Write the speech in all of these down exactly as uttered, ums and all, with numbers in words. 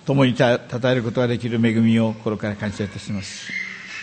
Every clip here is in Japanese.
共にたたえることができる恵みを心から感謝いたします。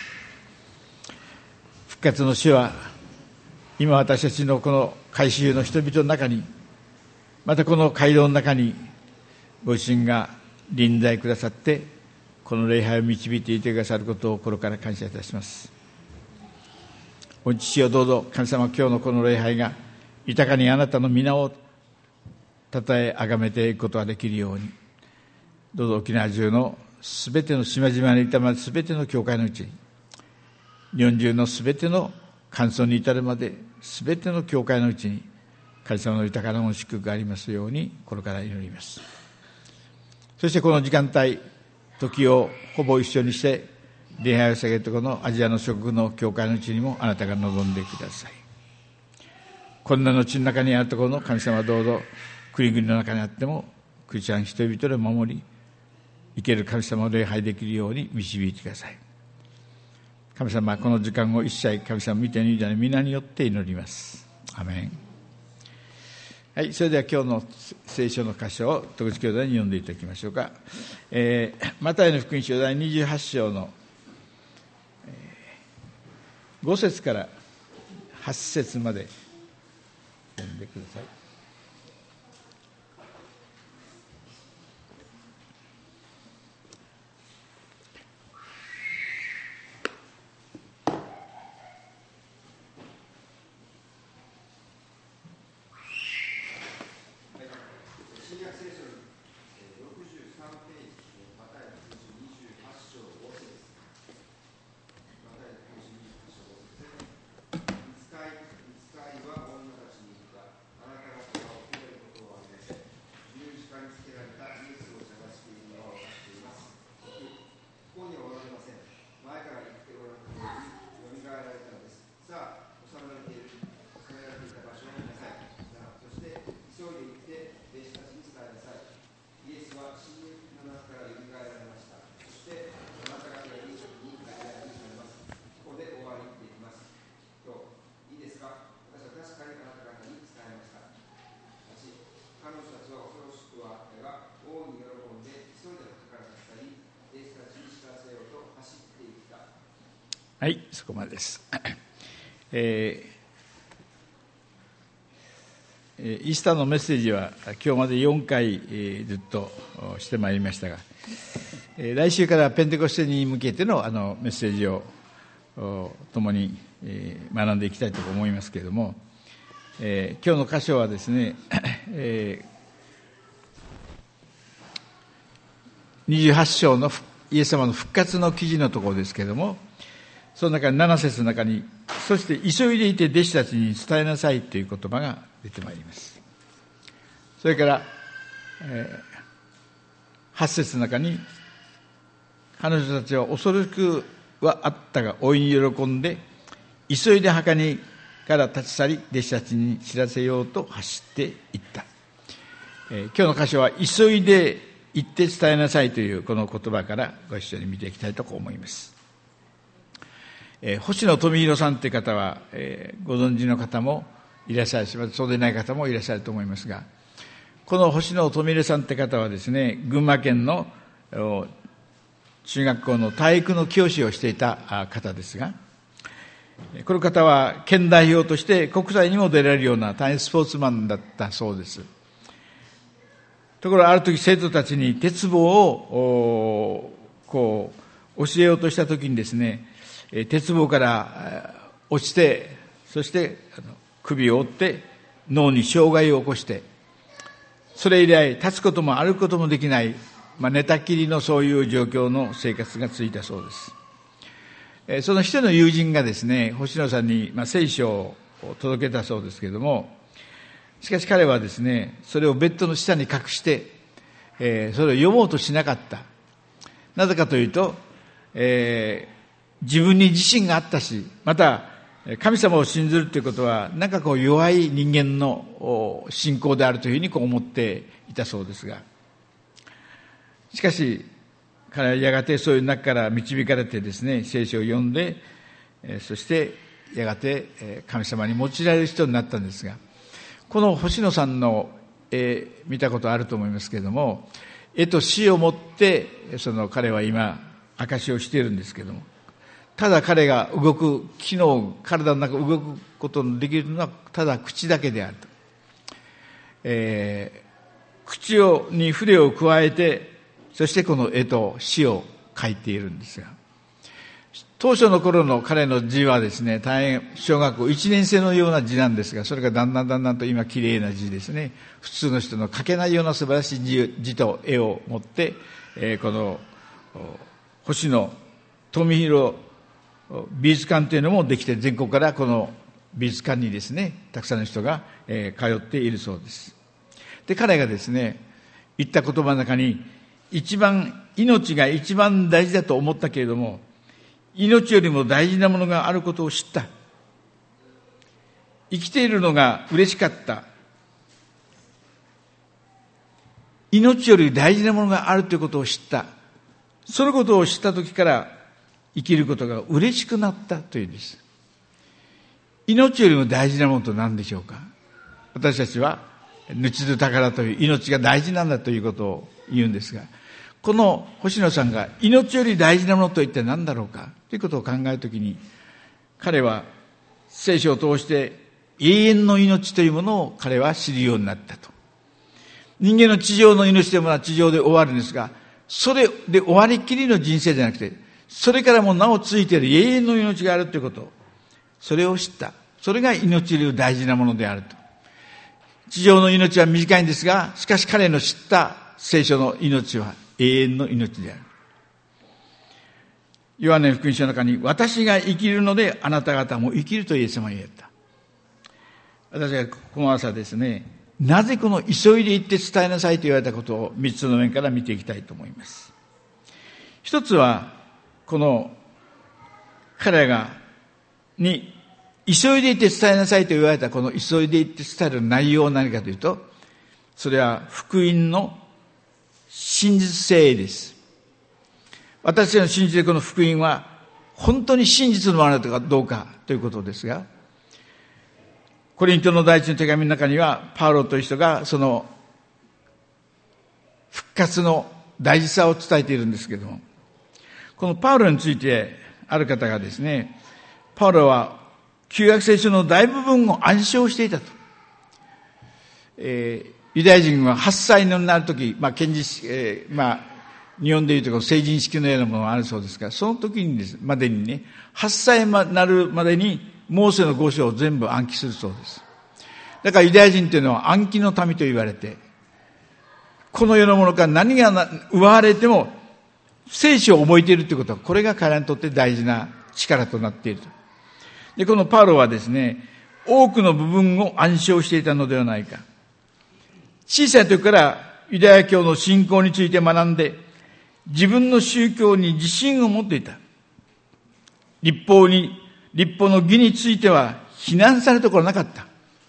復活の主は今私たちのこの改宗の人々の中に、またこの街道の中にご自身が臨在くださってこの礼拝を導いていてくださることを心から感謝いたします。御父よ、どうぞ神様、今日のこの礼拝が豊かにあなたの皆をたたえ崇めていくことができるように、どうぞ沖縄中のすべての島々に至るまですべての教会のうちに、日本中のすべての寒村に至るまですべての教会のうちに神様の豊かな御祝福がありますように心から祈ります。そしてこの時間帯、時をほぼ一緒にして礼拝を捧げるところのアジアの諸国の教会のうちにもあなたが望んでください。困難の地の中にあるところの神様、どうぞ国々の中にあってもクリスチャン人々で守り生ける神様を礼拝できるように導いてください。神様、この時間を一切神様見てにいる皆によって祈ります。アメン。はい、それでは今日の聖書の箇所を戸口兄弟に読んでいただきましょうか。えー、マタイの福音書第にじゅうはち章のご節からはち節まで読んでください。はい、そこまでです。えー、イースターのメッセージは今日までよんかい、えー、ずっとしてまいりましたが、えー、来週からペンテコステに向けてのあのメッセージを共に、えー、学んでいきたいと思いますけれども、えー、今日の箇所はですね、えー、にじゅうはち章のイエス様の復活の記事のところですけれども、その中になな節の中に、そして急いでいて弟子たちに伝えなさいという言葉が出てまいります。それから、えー、はち節の中に、彼女たちは恐ろしくはあったが大いに喜んで急いで墓にから立ち去り弟子たちに知らせようと走っていった。えー、今日の箇所は急いで行って伝えなさいというこの言葉からご一緒に見ていきたいと思います。えー、星野富弘さんという方は、えー、ご存知の方もいらっしゃるし、またそうでない方もいらっしゃると思いますが、この星野富弘さんという方はですね、群馬県の中学校の体育の教師をしていた方ですが、この方は県代表として国際にも出られるような大変スポーツマンだったそうです。ところがある時生徒たちに鉄棒をこう教えようとした時にですね、鉄棒から落ちて、そして首を折って脳に障害を起こして、それ以来立つことも歩くこともできない、まあ、寝たきりのそういう状況の生活が続いたそうです。その一人の友人がですね、星野さんに、まあ、聖書を届けたそうですけれども、しかし彼はですね、それをベッドの下に隠して、えー、それを読もうとしなかった。なぜかというと、えー自分に自信があったし、また神様を信ずるということはなんかこう弱い人間の信仰であるというふうにこう思っていたそうですが、しかし彼はやがてそういう中から導かれてですね、聖書を読んで、そしてやがて神様に用いられる人になったんですが、この星野さんの、えー、見たことあると思いますけれども、 絵と死をもってその彼は今証しをしているんですけども、ただ彼が動く機能、体の中動くことのできるのはただ口だけであると、えー、口をに筆を加えて、そしてこの絵と死を描いているんですが、当初の頃の彼の字はですね、大変小学校いちねん生のような字なんですが、それがだんだんだんだんと今きれいな字ですね、普通の人の書けないような素晴らしい 字, 字と絵を持って、えー、この星野富弘美術館というのもできて、全国からこの美術館にですね、たくさんの人が、えー、通っているそうです。で、彼がですね、言った言葉の中に、一番、命が一番大事だと思ったけれども、命よりも大事なものがあることを知った。生きているのが嬉しかった。命より大事なものがあるということを知った。そのことを知ったときから生きることが嬉しくなったというんです。命よりも大事なものと何でしょうか。私たちは命ど宝という命が大事なんだということを言うんですが、この星野さんが命より大事なものと一体何だろうかということを考えるときに、彼は聖書を通して永遠の命というものを彼は知るようになったと。人間の地上の命というものは地上で終わるんですが、それで終わりきりの人生じゃなくて、それからもなおついている永遠の命があるということ、それを知った。それが命より大事なものであると。地上の命は短いんですが、しかし彼の知った聖書の命は永遠の命である。ヨハネ福音書の中に、私が生きるのであなた方も生きるとイエス様は言った。私がこの朝ですね、なぜこの急いで行って伝えなさいと言われたことを三つの面から見ていきたいと思います。一つは、この彼がに急いで行って伝えなさいと言われたこの急いで行って伝える内容は何かというと、それは福音の真実性です。私たちの信じているこの福音は本当に真実のものだかどうかということですが、コリントの第一の手紙の中にはパウロという人がその復活の大事さを伝えているんですけれども、このパウロについてある方がですね、パウロは旧約聖書の大部分を暗唱していたと。えー、ユダヤ人ははっさいになるとき、まあ、検事、えー、まあ、日本でいうと成人式のようなものがあるそうですが、その時にです、までにね、はっさいになるまでにモーセの五章を全部暗記するそうです。だからユダヤ人というのは暗記の民と言われて、この世のものから何が奪われても聖書を覚えているということは、これが彼らにとって大事な力となっていると。で、このパウロはですね、多くの部分を暗唱していたのではないか。小さい時からユダヤ教の信仰について学んで、自分の宗教に自信を持っていた。立法に、立法の義については非難されるところはなかった。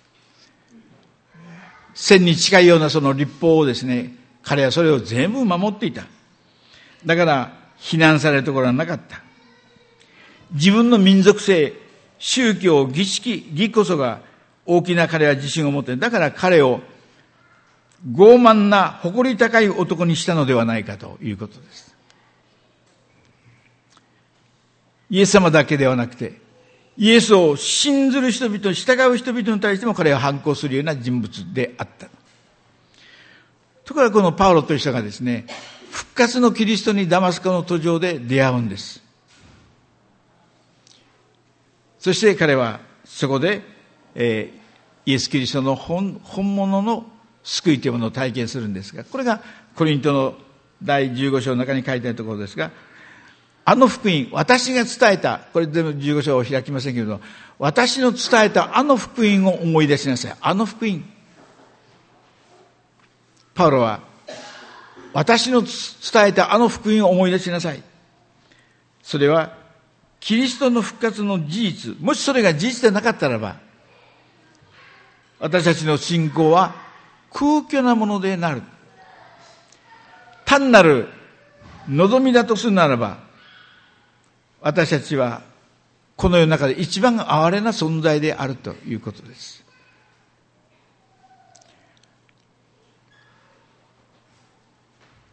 千に近いようなその立法をですね、彼はそれを全部守っていた。だから非難されるところはなかった。自分の民族性、宗教、儀式、義こそが大きな彼は自信を持っている。だから彼を傲慢な誇り高い男にしたのではないかということです。イエス様だけではなくて、イエスを信ずる人々、従う人々に対しても彼は反抗するような人物であった。ところがこのパウロという人がですね、復活のキリストにダマスコの途上で出会うんです。そして彼はそこで、えー、イエス・キリストの 本, 本物の救いというものを体験するんですが、これがコリントのだいじゅうご章の中に書いてあるところですが、あの福音、私が伝えた、これ全部じゅうご章を開きませんけれど、私の伝えたあの福音を思い出しなさい。あの福音。パウロは、私の伝えたあの福音を思い出しなさい。それは、キリストの復活の事実、もしそれが事実でなかったらば、私たちの信仰は空虚なものでなる。単なる望みだとするならば、私たちはこの世の中で一番哀れな存在であるということです。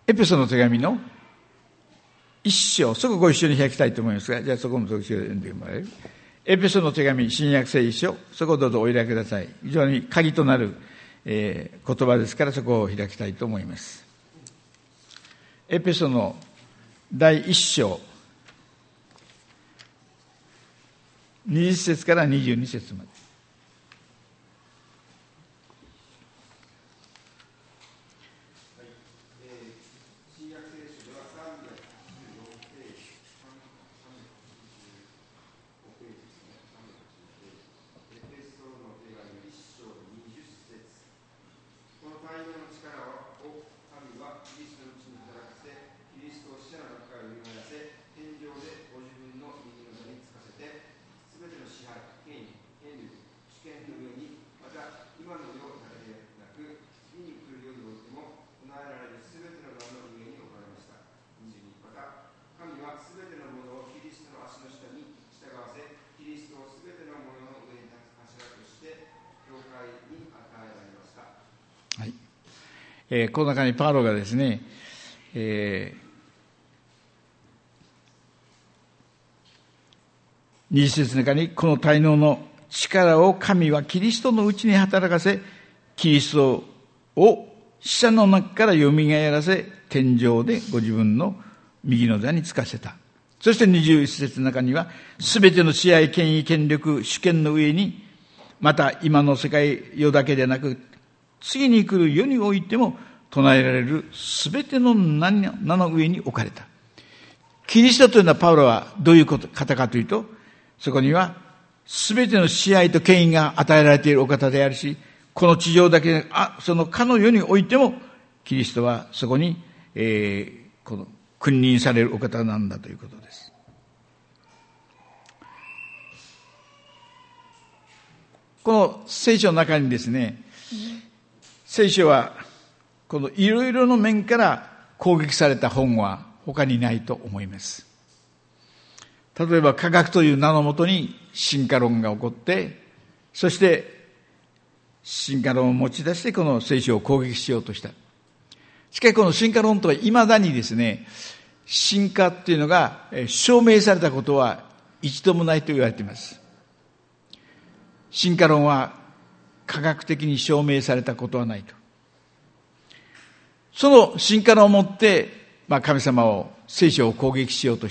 エペソの手紙の一章、そこご一緒に開きたいと思いますが、じゃあそこも読んでもらえる。エペソの手紙、新約聖書、そこをどうぞお開きください。非常に鍵となる、えー、言葉ですから、そこを開きたいと思います。エペソの第一章、にじゅっ節からにじゅうに節まで。えー、この中にパウロがですね、えー、にじゅっ節の中に、この大能の力を神はキリストのうちに働かせ、キリストを死者の中からよみがえらせ、天上でご自分の右の座につかせた。そしてにじゅういち節の中には、すべての支配、権威、権力、主権の上に、また今の世界世だけでなく、次に来る世においても唱えられるすべての名の上に置かれた。キリストというのはパウロはどういう方かというと、そこにはすべての支配と権威が与えられているお方であるし、この地上だけで、あ、そのかの世においてもキリストはそこに、えー、この君臨されるお方なんだということです。この聖書の中にですね、聖書はこのいろいろの面から攻撃された本は他にないと思います。例えば科学という名のもとに進化論が起こって、そして進化論を持ち出してこの聖書を攻撃しようとした。しかしこの進化論とは未だにですね、進化っていうのが証明されたことは一度もないと言われています。進化論は科学的に証明されたことはないと。その進化論をもって、まあ、神様を、聖書を攻撃しようとした。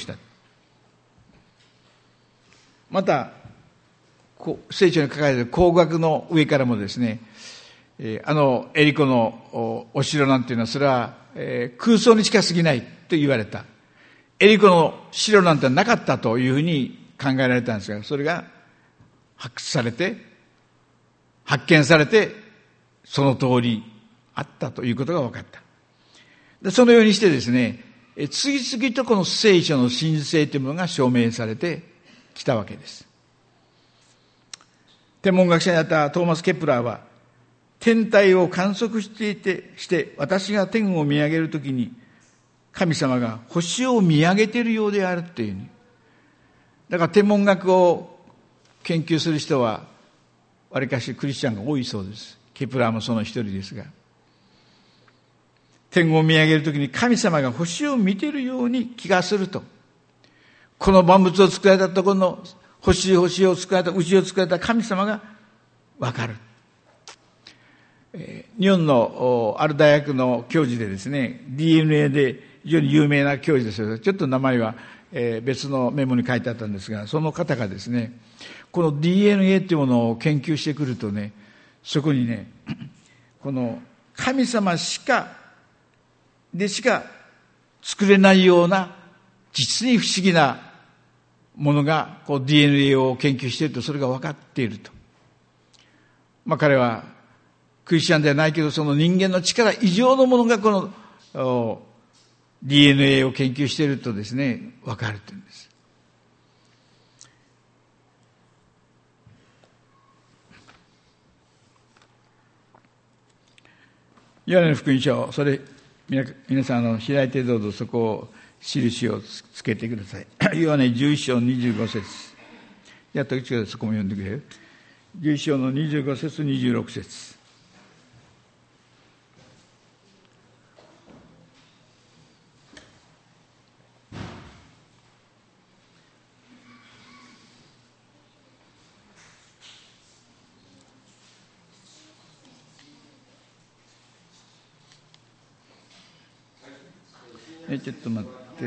また、聖書に書かれている工学の上からもですね、あのエリコのお城なんていうのは、それは空想に近すぎないと言われた。エリコの城なんてなかったというふうに考えられたんですが、それが発掘されて、発見されて、その通りあったということが分かった。でそのようにしてですね、次々とこの聖書の真実というものが証明されてきたわけです。天文学者にあったトーマス・ケプラーは、天体を観測していて、して私が天を見上げるときに、神様が星を見上げているようであるっていう。だから天文学を研究する人は、わりかしクリスチャンが多いそうです。ケプラーもその一人ですが。天を見上げるときに神様が星を見ているように気がすると。この万物を作られたところの星星を作られた、宇宙を作られた神様がわかる。えー、日本のある大学の教授でですね、ディーエヌエー で非常に有名な教授ですよ。ちょっと名前は、えー、別のメモに書いてあったんですが、その方がですね、この ディーエヌエー というものを研究してくるとね、そこにね、この神様しかでしか作れないような実に不思議なものがこう ディーエヌエー を研究していると、それが分かっていると。まあ彼はクリスチャンではないけど、その人間の力以上のものがこの ディーエヌエー を研究しているとですね、分かるというんです。ヨハネの福音書、それ皆, 皆さんあの開いてどうぞそこを印をつけてください。ヨハネじゅういち章にじゅうご節。やっと一度そこも読んでくれる。じゅういち章のにじゅうご節にじゅうろく節。 えちょっと待って。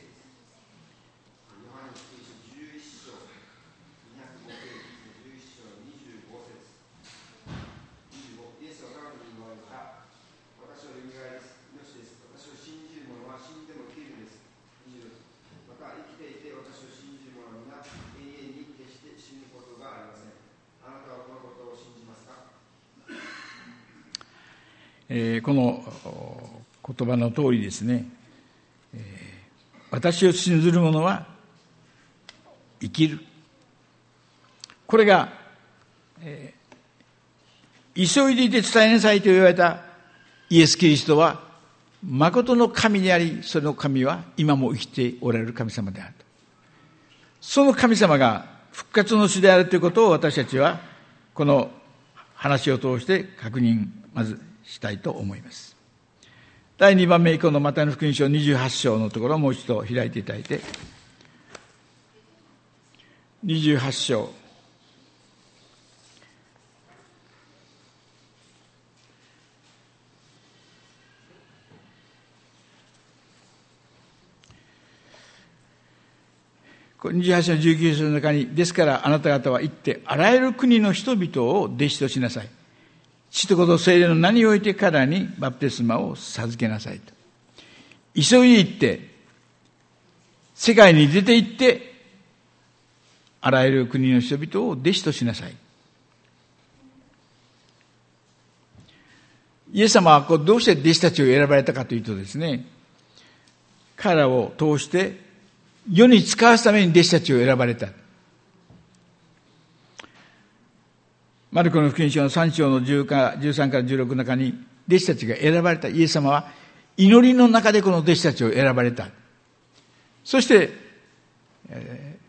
えー、この言葉の通りですね、えー、私を信ずる者は生きる。これが、えー、急いでいて伝えなさいと言われたイエス・キリストは誠の神であり、その神は今も生きておられる神様であると。その神様が復活の主であるということを私たちはこの話を通して確認まずしたいと思います。だいにばんめ以降のマタイの福音書にじゅうはち章のところをもう一度開いていただいて、にじゅうはち章にじゅうはち章のじゅうきゅう章の中に、ですからあなた方は行ってあらゆる国の人々を弟子としなさい。父と子と聖霊の名において彼らにバプテスマを授けなさいと。急いで行って、世界に出て行って、あらゆる国の人々を弟子としなさい。イエス様はこうどうして弟子たちを選ばれたかというとですね、彼らを通して世に使わすために弟子たちを選ばれた。マルコの福音書のさん章のじゅうさんからじゅうろくの中に、弟子たちが選ばれた。イエス様は祈りの中でこの弟子たちを選ばれた。そして、えー、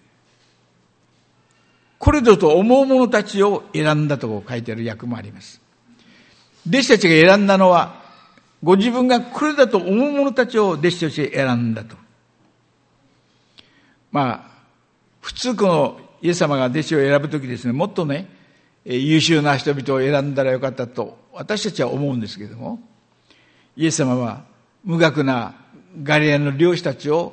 これぞと思う者たちを選んだと書いてある訳もあります。弟子たちが選んだのは、ご自分がこれだと思う者たちを弟子として選んだと。まあ、普通このイエス様が弟子を選ぶときですね、もっとね、優秀な人々を選んだらよかったと私たちは思うんですけれども、イエス様は無学なガリラヤの漁師たちを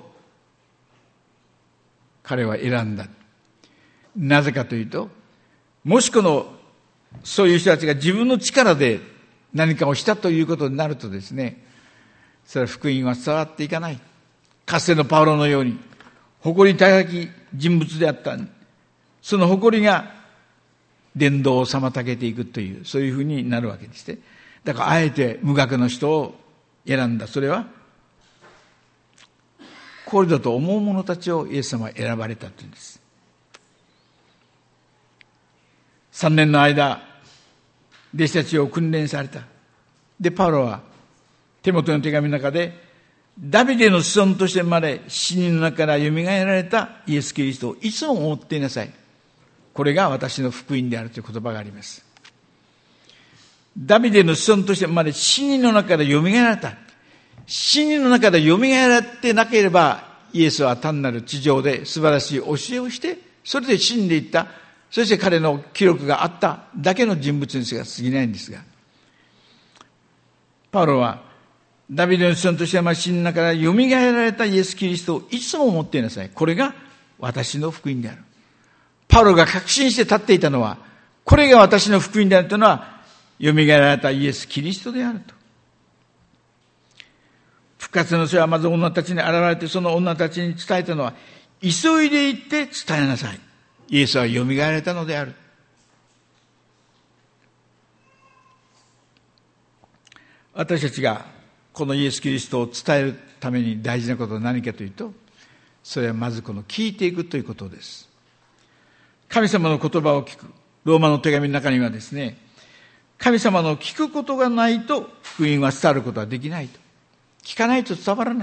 彼は選んだ。なぜかというと、もしこのそういう人たちが自分の力で何かをしたということになるとですね、それは福音は伝わっていかない。かつてのパウロのように誇り高き人物であった。その誇りが伝道を妨げていくという、そういうふうになるわけですね。だからあえて無学の人を選んだ。それはこれだと思う者たちをイエス様は選ばれたというんです。三年の間弟子たちを訓練された。でパウロはテモテの手紙の中で、ダビデの子孫として生まれ死人の中からよみがえられたイエス・キリストをいつも思っていなさい。これが私の福音であるという言葉があります。ダビデの子孫として生まれ死人の中からよみがえられた。死人の中でよみがえられてなければ、イエスは単なる地上で素晴らしい教えをして、それで死んでいった。そして彼の記録があっただけの人物にしか過ぎないんですが、パウロはダビデの子孫として死人の中からよみがえられたイエス・キリストをいつも思っていなさい。これが私の福音である。パウロが確信して立っていたのは、これが私の福音であるというのは、よみがえられたイエス・キリストであると。復活の主はまず女たちに現れて、その女たちに伝えたのは、急いで行って伝えなさい。イエスはよみがえられたのである。私たちがこのイエス・キリストを伝えるために大事なことは何かというと、それはまずこの聞いていくということです。神様の言葉を聞く。ローマの手紙の中にはですね、神様の聞くことがないと福音は伝わることはできないと。聞かないと伝わらない。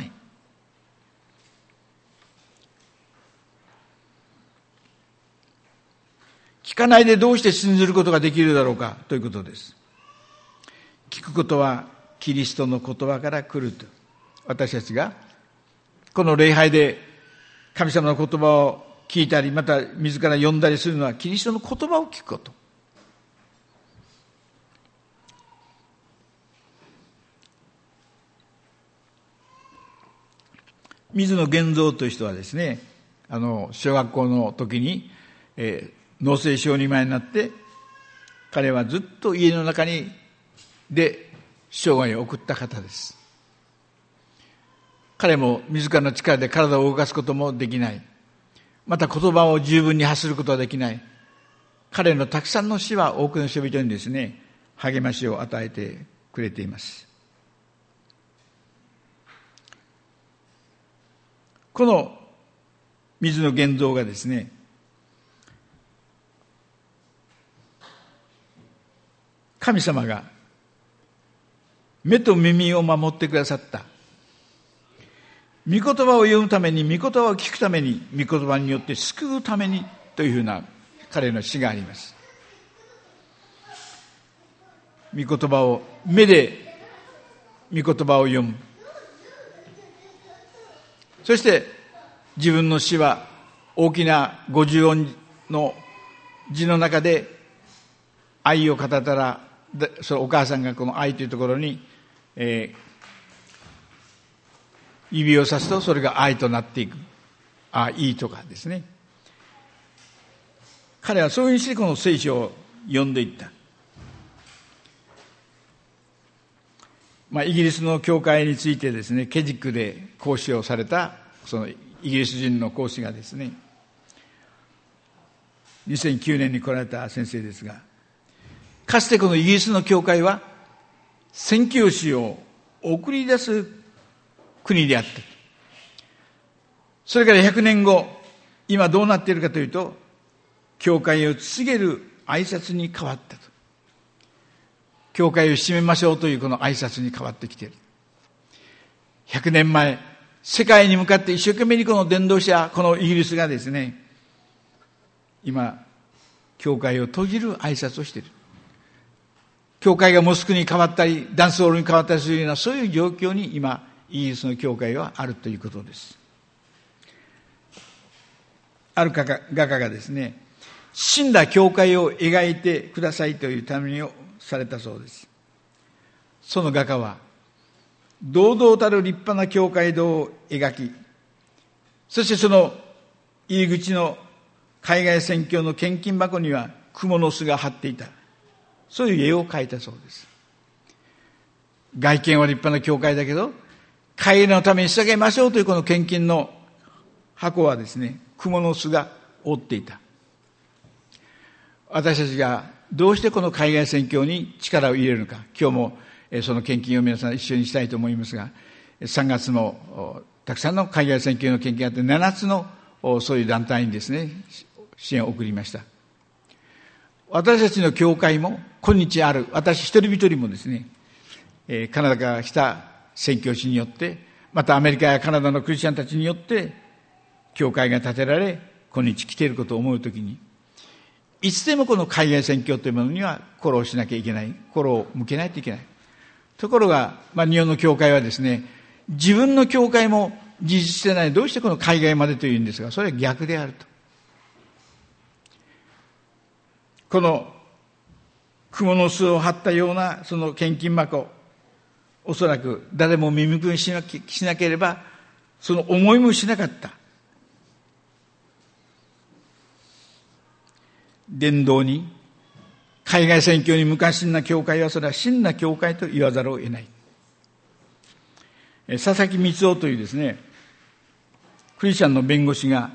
聞かないでどうして信ずることができるだろうかということです。聞くことはキリストの言葉から来ると。私たちがこの礼拝で神様の言葉を聞いたり、また自ら読んだりするのはキリストの言葉を聞くこと。 水野源三という人はですね、あの小学校の時に、えー、農政小児前になって、彼はずっと家の中にで生涯を送った方です。彼も自らの力で体を動かすこともできない。また言葉を十分に発することはできない。彼のたくさんの詩は多くの人々にですね、励ましを与えてくれています。この水野源三がですね、神様が目と耳を守ってくださった。御言葉を読むために、御言葉を聞くために、御言葉によって救うためにというふうな彼の詩があります。御言葉を、目で御言葉を読む。そして自分の詩は大きな五十音の字の中で愛を語ったら、そのお母さんがこの愛というところに、えー指をさすとそれが愛となっていく。ああ、いいとかですね。彼はそういうふうにしてこの聖書を読んでいった。まあ、イギリスの教会についてですね、ケジックで講師をされた、そのイギリス人の講師がですね、にせんきゅうねんに来られた先生ですが、かつてこのイギリスの教会は、宣教師を送り出す国であった。それからひゃくねんご、今どうなっているかというと、教会を告げる挨拶に変わったと。教会を閉めましょうというこの挨拶に変わってきている。ひゃくねんまえ、世界に向かって一生懸命にこの伝道者、このイギリスがですね、今、教会を閉じる挨拶をしている。教会がモスクに変わったり、ダンスホールに変わったりするような、そういう状況に今、イギリスの教会はあるということです。ある画家がですね、死んだ教会を描いてくださいという頼みをされたそうです。その画家は堂々たる立派な教会堂を描き、そしてその入り口の海外宣教の献金箱には蜘蛛の巣が張っていた、そういう絵を描いたそうです。外見は立派な教会だけど、会のために捧げましょうというこの献金の箱はですね、蜘蛛の巣が覆っていた。私たちがどうしてこの海外宣教に力を入れるのか、今日もその献金を皆さん一緒にしたいと思いますが、さんがつもたくさんの海外宣教の献金があって、ななつのそういう団体にですね、支援を送りました。私たちの教会も今日ある、私一人一人もですね、カナダから来た宣教師によって、またアメリカやカナダのクリスチャンたちによって教会が建てられ、今日来ていることを思うときに、いつでもこの海外宣教というものには心をしなきゃいけない、心を向けないといけない。ところが、まあ、日本の教会はですね、自分の教会も自立してない、どうしてこの海外までというんですが、それは逆であると。この蜘蛛の巣を張ったようなその献金箱、おそらく誰も見向きにしなしなければ、その思いもしなかった。伝道に、海外宣教に無関心な教会は、それは真な教会と言わざるを得ない。佐々木光雄というですね、クリスチャンの弁護士が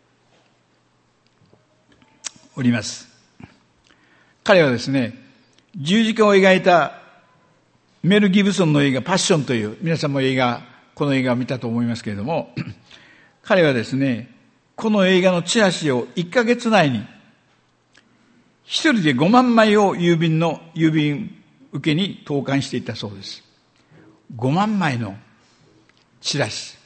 おります。彼はですね、十字架を描いたメル・ギブソンの映画パッションという、皆さんも映画、この映画を見たと思いますけれども、彼はですね、この映画のチラシをいっかげつ内に一人でごまんまいを郵便の郵便受けに投函していたそうです。ごまんまいのチラシ。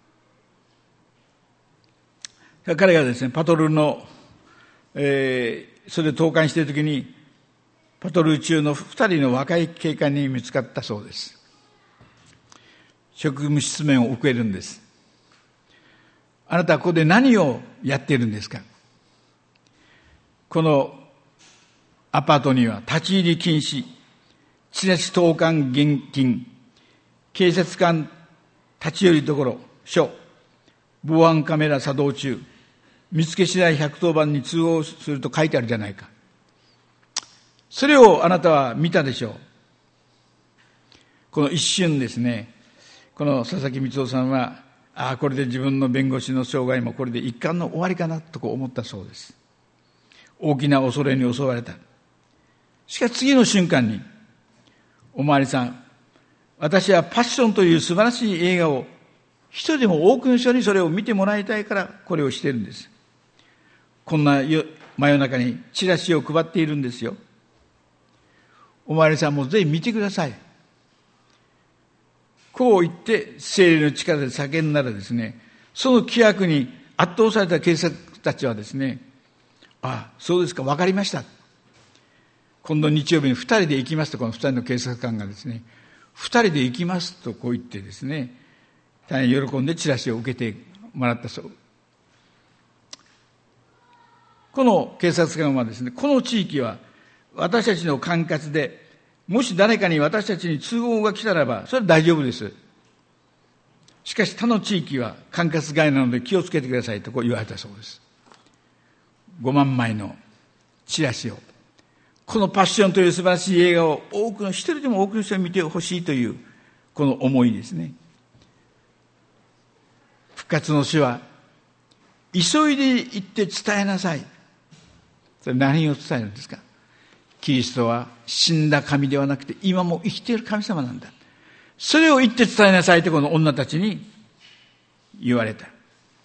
彼がですね、パトロールの、えー、それで投函しているときに、パトロール中の二人の若い警官に見つかったそうです。職務質問を受けるんです。あなたはここで何をやっているんですか？このアパートには立ち入り禁止、チラシ投函厳禁、警察官立ち寄り所、所、 防犯カメラ作動中、見つけ次第ひゃくとおばんに通報すると書いてあるじゃないか。それをあなたは見たでしょう。この一瞬ですね、この佐々木光雄さんは、ああ、これで自分の弁護士の生涯もこれで一巻の終わりかなとこう思ったそうです。大きな恐れに襲われた。しかし次の瞬間に、おまわりさん、私はパッションという素晴らしい映画を一人でも多くの人にそれを見てもらいたいからこれをしているんです。こんな真夜中にチラシを配っているんですよ。おまわりさんもぜひ見てください。こう言って聖霊の力で叫んだらですね、その規約に圧倒された警察たちはですね、ああ、そうですか、わかりました。今度日曜日に二人で行きますと、この二人の警察官がですね、二人で行きますとこう言ってですね、大変喜んでチラシを受けてもらったそう。この警察官はですね、この地域は私たちの管轄で、もし誰かに私たちに通報が来たらば、それは大丈夫です。しかし他の地域は管轄外なので気をつけてくださいとこう言われたそうです。ごまんまいのチラシを、このパッションという素晴らしい映画を多くの一人でも多くの人に見てほしいというこの思いですね。復活の死は急いで行って伝えなさい。それ何を伝えるんですか。キリストは死んだ神ではなくて今も生きている神様なんだ。それを言って伝えなさいとこの女たちに言われた。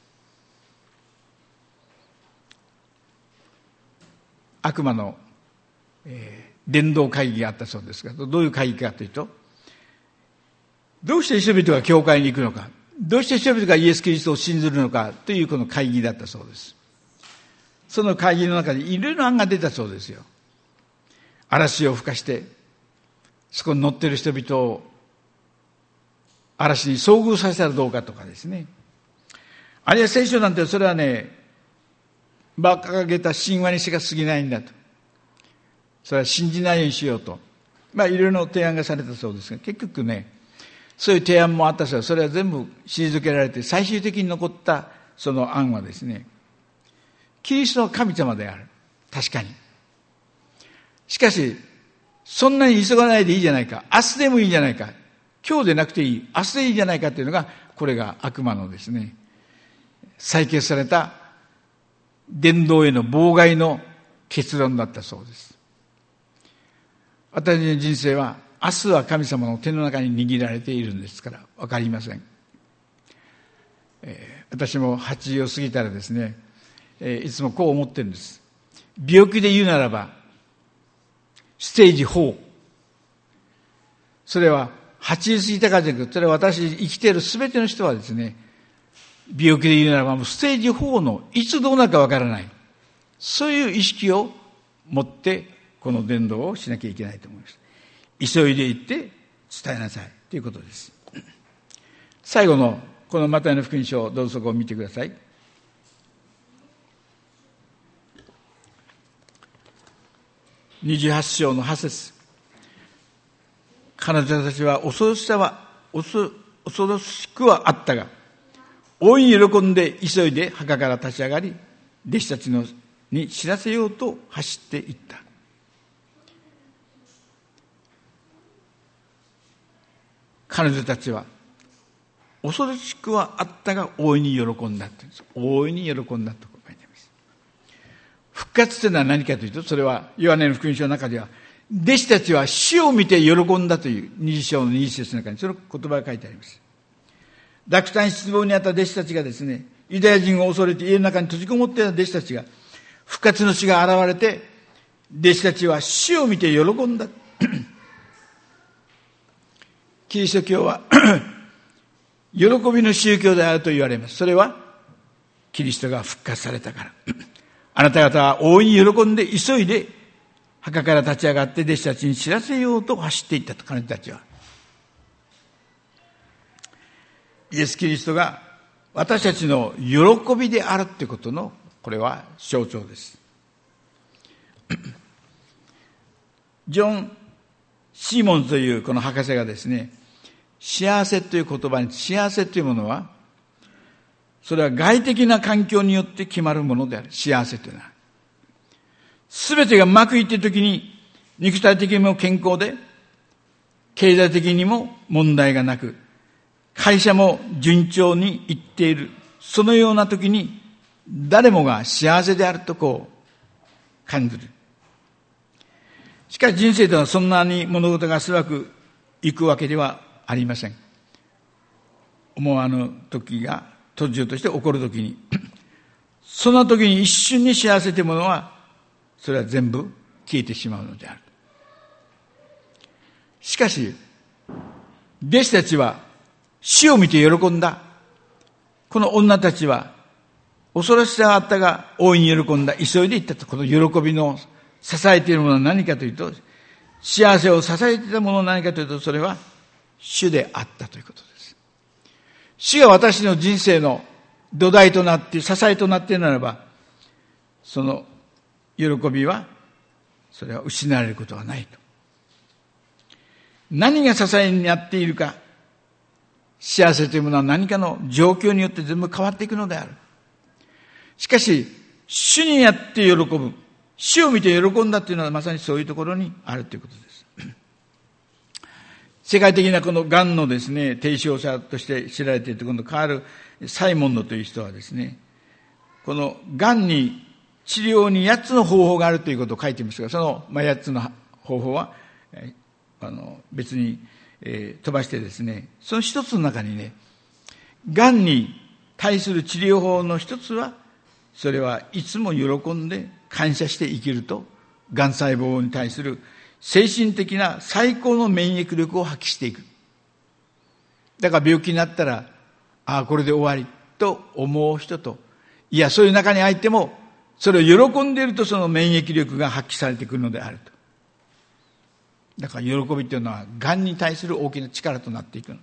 悪魔の、えー、伝道会議があったそうですが、どういう会議かというと、どうして人々が教会に行くのか、どうして人々がイエス・キリストを信ずるのかというこの会議だったそうです。その会議の中でいろいろ案が出たそうですよ。嵐を吹かして、そこに乗っている人々を嵐に遭遇させたらどうかとかですね。あるいは聖書なんてそれはね、馬鹿げた神話にしか過ぎないんだと。それは信じないようにしようと。まあいろいろ提案がされたそうですが、結局ね、そういう提案もあったそうです。それは全部退けられて、最終的に残ったその案はですね、キリストの神様である。確かに。しかし、そんなに急がないでいいじゃないか。明日でもいいじゃないか。今日でなくていい。明日でいいじゃないかというのが、これが悪魔のですね、採決された伝道への妨害の結論だったそうです。私の人生は、明日は神様の手の中に握られているんですから、わかりません。えー、私もはちじゅうを過ぎたらですね、えー、いつもこう思ってるんです。病気で言うならば、ステージフォー。それは、はちじゅう過ぎたからじゃなくて、それは私、生きているすべての人はですね、病気で言うならば、もうステージフォーのいつどうなるかわからない。そういう意識を持って、この伝道をしなきゃいけないと思います。急いで行って伝えなさいということです。最後の、このマタイの福音書をどうぞそこを見てください。にじゅうはち章のはち節。彼女たちは恐ろしさは、恐ろしくはあったが、大いに喜んで急いで墓から立ち上がり、弟子たちのに知らせようと走っていった。彼女たちは恐ろしくはあったが大いに喜んだって言うんです。大いに喜んだと書いてあります。復活というのは何かというと、それはヨハネの福音書の中では、弟子たちは死を見て喜んだというにじゅう章のにじゅう節の中にその言葉が書いてあります。落胆失望にあった弟子たちがですね、ユダヤ人を恐れて家の中に閉じこもっていた弟子たちが、復活の死が現れて、弟子たちは死を見て喜んだ。キリスト教は喜びの宗教であると言われます。それはキリストが復活されたから。あなた方は大いに喜んで急いで墓から立ち上がって弟子たちに知らせようと走っていったと。彼女たちはイエス・キリストが私たちの喜びであるということの、これは象徴です。ジョン・シーモンズというこの博士がですね、幸せという言葉に、幸せというものはそれは外的な環境によって決まるものである。幸せというのは。すべてがうまくいっているときに、肉体的にも健康で、経済的にも問題がなく、会社も順調にいっている。そのようなときに、誰もが幸せであるとこう感じる。しかし人生というのはそんなに物事がすらくいくわけではありません。思わぬ時が途中として起こるときに、その時に一瞬に幸せというものは、それは全部消えてしまうのである。しかし、弟子たちは死を見て喜んだ。この女たちは恐ろしさがあったが大いに喜んだ。急いでいったと。この喜びの支えているものは何かというと、幸せを支えていたものは何かというと、それは主であったということです。主が私の人生の土台となって支えとなっているならば、その喜びはそれは失われることはないと。何が支えになっているか、幸せというものは何かの状況によって全部変わっていくのである。しかし主にあって喜ぶ、主を見て喜んだというのはまさにそういうところにあるということです。世界的なこのがんのですね、提唱者として知られているこのカール・サイモンドという人はですね、このがんに治療にやっつの方法があるということを書いていますが、そのまあやっつの方法はあの別に、えー、飛ばしてですね、その一つの中にね、がんに対する治療法の一つは、それはいつも喜んで感謝して生きると、がん細胞に対する精神的な最高の免疫力を発揮していく。だから病気になったら、ああこれで終わりと思う人と、いやそういう中にあいてもそれを喜んでいると、その免疫力が発揮されてくるのであると。だから喜びというのはがんに対する大きな力となっていくの。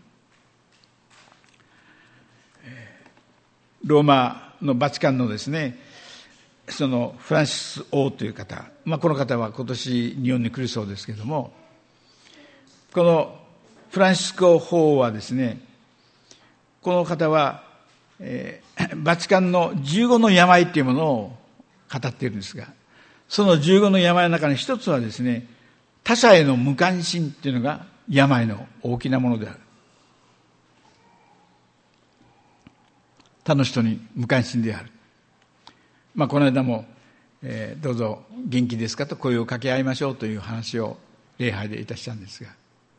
ローマのバチカンのですね、そのフランシス王という方、まあ、この方は今年日本に来るそうですけれども、このフランシスコ法はですね、この方は、えー、バチカンのじゅうごの病というものを語っているんですが、そのじゅうごの病の中に一つはですね、他者への無関心というのが病の大きなものである。他の人に無関心である。まあ、この間も、えー、どうぞ元気ですかと声を掛け合いましょうという話を礼拝でいたしたんですが、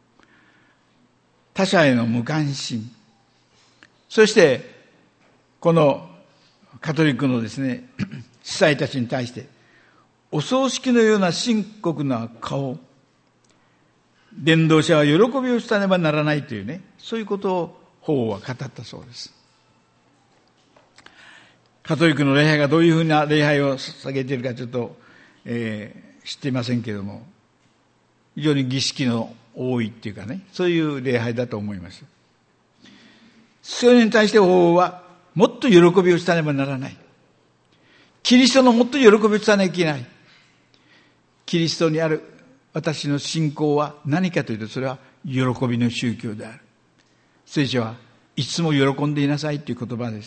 他者への無関心、そしてこのカトリックのですね司祭たちに対してお葬式のような深刻な顔、伝道者は喜びをしたねばならないというね、そういうことを法は語ったそうです。カトリックの礼拝がどういうふうな礼拝を捧げているかちょっと、えー、知っていませんけれども、非常に儀式の多いっていうかね、そういう礼拝だと思います。それに対して法はもっと喜びをしたねばならない。キリストのもっと喜びをしたねばいけない。キリストにある私の信仰は何かというと、それは喜びの宗教である。聖書はいつも喜んでいなさいという言葉です。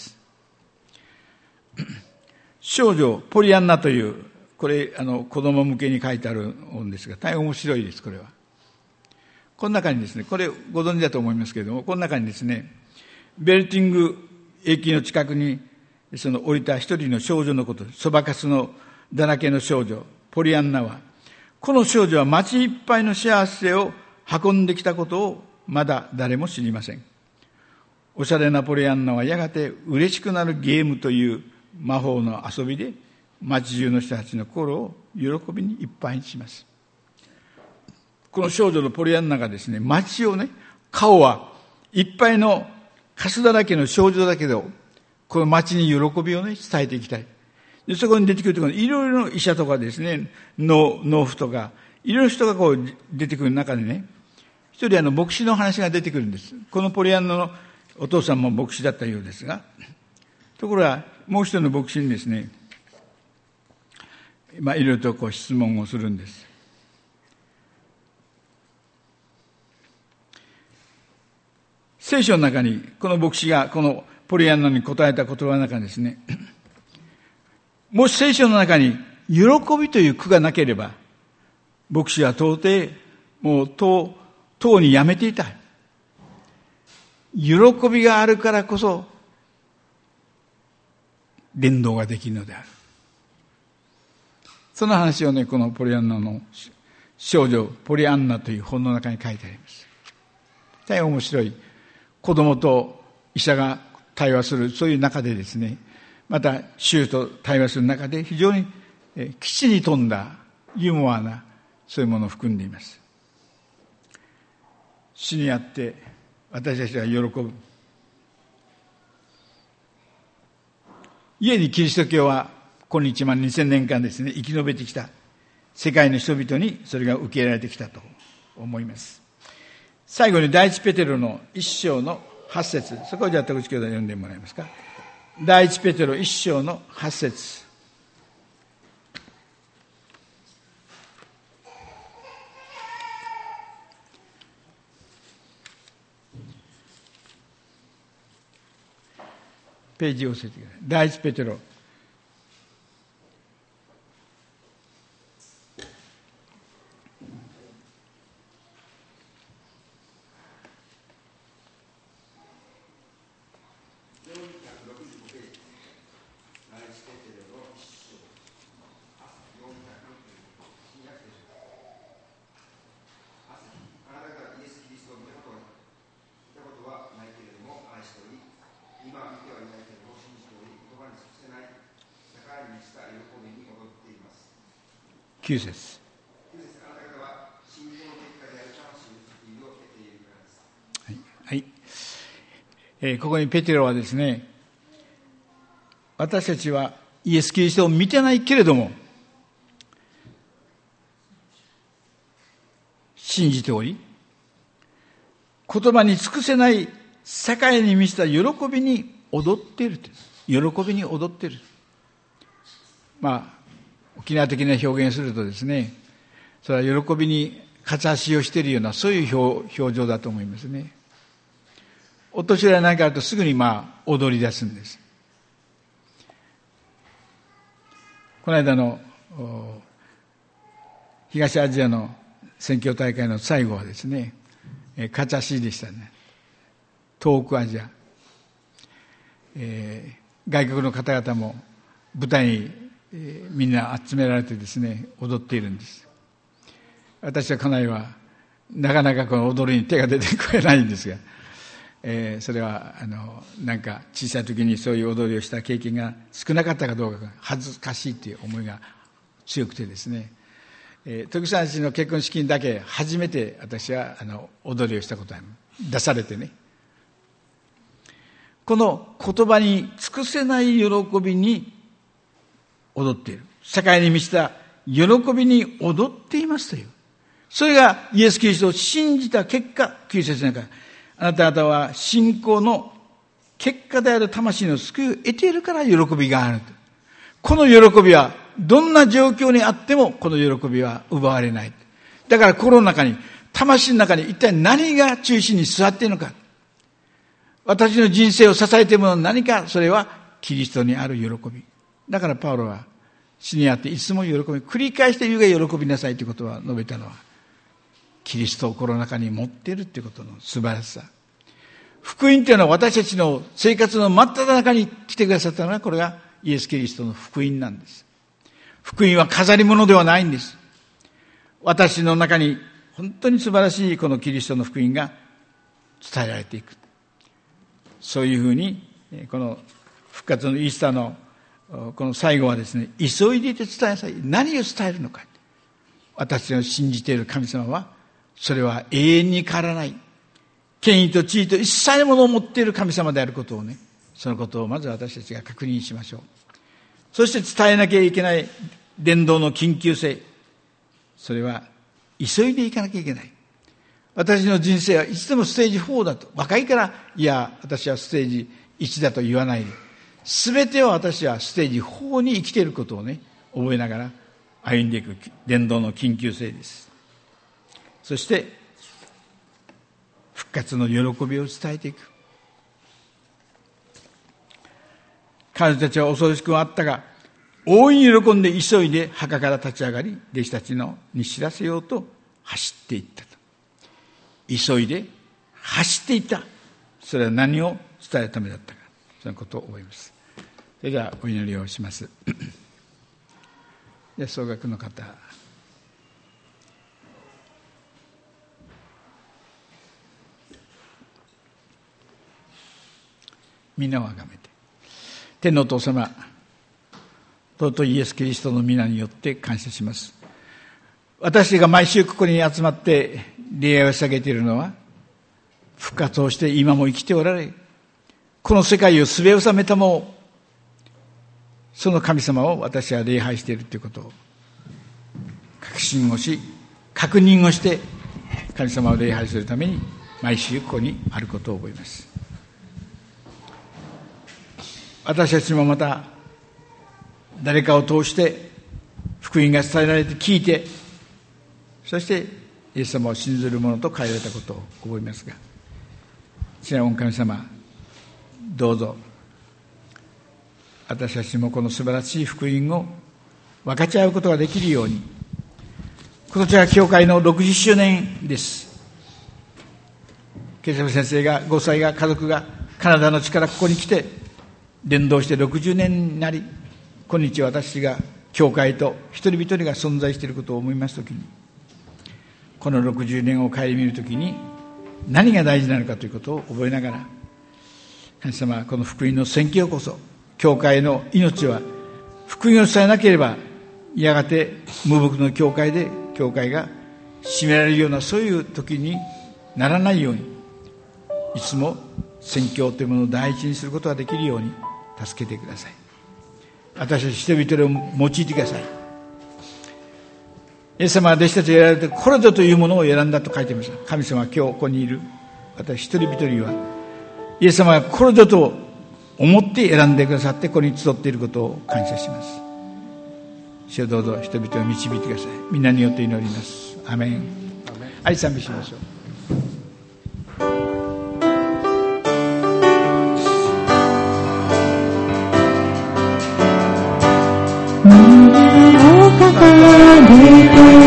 少女ポリアンナという、これあの子供向けに書いてあるんですが、大変面白いです。これはこの中にですね、これご存知だと思いますけれども、この中にですね、ベルティング駅の近くにその降りた一人の少女のこと、そばかすのだらけの少女ポリアンナは、この少女は町いっぱいの幸せを運んできたことをまだ誰も知りません。おしゃれなポリアンナはやがて嬉しくなるゲームという魔法の遊びで町中の人たちの心を喜びにいっぱいにします。この少女のポリアンナがですね、町をね、顔はいっぱいのカスだらけの少女だけど、この町に喜びをね、伝えていきたい。でそこに出てくるところ、いろいろな医者とかですね、農農夫とかいろいろ人がこう出てくる中でね、一人あの牧師の話が出てくるんです。このポリアンナのお父さんも牧師だったようですが、ところがもう一人の牧師にですね、まあいろいろとこう質問をするんです。聖書の中にこの牧師がこのポリアンナに答えた言葉の中にですね、もし聖書の中に喜びという句がなければ、牧師は到底もうとうにやめていた。喜びがあるからこそ伝道ができるのである。その話をね、このポリアンナの少女ポリアンナという本の中に書いてあります。大変面白い、子供と医者が対話する、そういう中でですね、また主と対話する中で非常に基地に富んだユーモアなそういうものを含んでいます。主にあって私たちは喜ぶ。故にキリスト教は今日まあにせんねんかんですね、生き延びてきた世界の人々にそれが受け入れられてきたと思います。最後に第一ペテロの一章の八節、そこをじゃあ田口兄弟読んでもらえますか。第一ペテロ一章の八節。ページを教えてください。第一ペテロきゅう節。はい、はいえー、ここにペテロはですね、私たちはイエス・キリストを見てないけれども信じており、言葉に尽くせない世界に満ちた喜びに踊っている。喜びに踊っている。まあ沖縄的な表現するとですね、それは喜びに片足をしているようなそういう 表, 表情だと思いますね。お年寄りなんかあるとすぐにまあ踊り出すんです。この間の東アジアの宣教大会の最後はですね、片足でしたね。東北アジア、えー、外国の方々も舞台にえー、みんな集められてですね踊っているんです。私は家内はなかなかこの踊りに手が出てこないんですが、えー、それはあのなんか小さい時にそういう踊りをした経験が少なかったかどうかが恥ずかしいという思いが強くてですね、えー、徳さん氏の結婚式にだけ初めて私はあの踊りをしたことが出されてね、この言葉に尽くせない喜びに踊っている。世界に満ちた喜びに踊っていますという。それがイエス・キリストを信じた結果、きゅう節の中、あなた方は信仰の結果である魂の救いを得ているから喜びがある。この喜びはどんな状況にあってもこの喜びは奪われない。だから心の中に、魂の中に一体何が中心に座っているのか。私の人生を支えているものは何か、それはキリストにある喜び。だからパウロは死にあっていつも喜び、繰り返して言うが喜びなさいということは述べたのは、キリストを心の中に持っているということの素晴らしさ。福音というのは私たちの生活の真っ只中に来てくださったのは、これがイエス・キリストの福音なんです。福音は飾り物ではないんです。私の中に本当に素晴らしいこのキリストの福音が伝えられていく。そういうふうにこの復活のイースターのこの最後はですね、急いでいて伝えなさい。何を伝えるのか。私の信じている神様は、それは永遠に変わらない。権威と地位と一切のものを持っている神様であることをね、そのことをまず私たちが確認しましょう。そして伝えなきゃいけない伝道の緊急性。それは急いでいかなきゃいけない。私の人生はいつでもステージフォーだと。若いから、いや、私はステージいちだと言わないで。すべては私はステージフォーに生きていることをね、覚えながら歩んでいく伝道の緊急性です。そして復活の喜びを伝えていく。 彼女たちは恐ろしくあったが、大いに喜んで急いで墓から立ち上がり、弟子たちのに知らせようと走っていったと。急いで走っていった。それは何を伝えるためだったか、そのことを覚えます。それではお祈りをします。で、総額の方、皆をあがめて、天のお父様、尊いイエス・キリストの皆によって感謝します。私が毎週ここに集まって礼拝を捧げているのは、復活をして今も生きておられ、この世界をすべ収めたもその神様を私は礼拝しているということを確信をし、確認をして神様を礼拝するために毎週ここにあることを覚えます。私たちもまた誰かを通して福音が伝えられて聞いて、そしてイエス様を信ずる者と変えられたことを覚えますが、父なる御神様、どうぞ私たちもこの素晴らしい福音を分かち合うことができるように。今年は教会のろくじゅっしゅうねんです。ケイサム先生が、ごさいが、家族がカナダの地からここに来て伝道してろくじゅうねんになり、今日私が教会と一人一人が存在していることを思いますときに、このろくじゅうねんを顧みるときに何が大事なのかということを覚えながら、神様、この福音の宣教こそ、教会の命は福音を伝えなければやがて無牧の教会で教会が締められるような、そういう時にならないように、いつも宣教というものを第一にすることができるように助けてください。私たち人々を用いてください。イエス様は弟子たちが選ばれてこれぞというものを選んだと書いていました。神様は今日ここにいる私一人一人はイエス様がこれぞと思って選んでくださってここに集っていることを感謝します。主よ、どうぞ人々を導いてください。みんなによって祈ります。アメン。愛賛美しましょう。 胸を抱えて